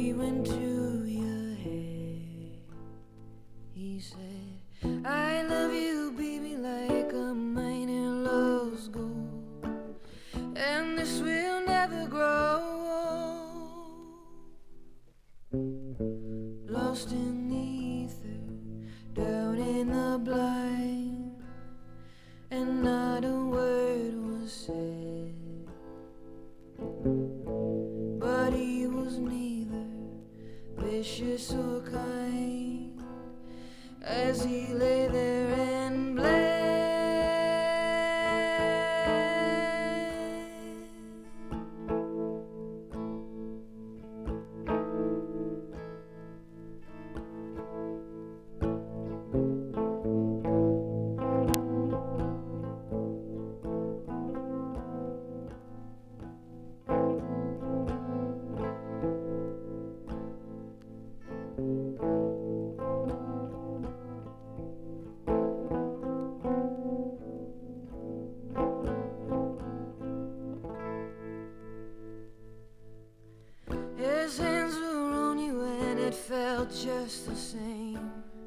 he went to your head. He said, I love you, baby, like a miner loves gold, and this will never grow old. Lost in the ether, down in the blind, and not a word was said. But he was neither vicious or kind as he lay there and bled. His hands were on you and it felt just the same.